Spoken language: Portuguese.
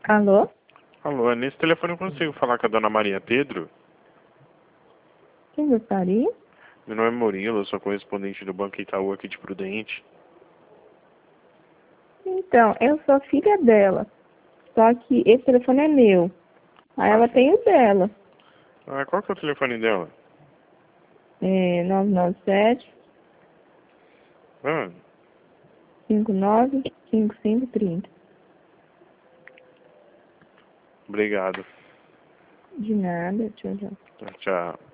Alô? Alô, nesse telefone eu consigo falar com a dona Maria Pedro? Quem gostaria? Meu nome é Murilo, eu sou correspondente do Banco Itaú aqui de Prudente. Então, eu sou filha dela. Só que esse telefone é meu. Aí ela tem o dela. Ah, qual que é o telefone dela? É 997 Ah, 59 5530. obrigado. De nada, tchau, tchau. Tchau.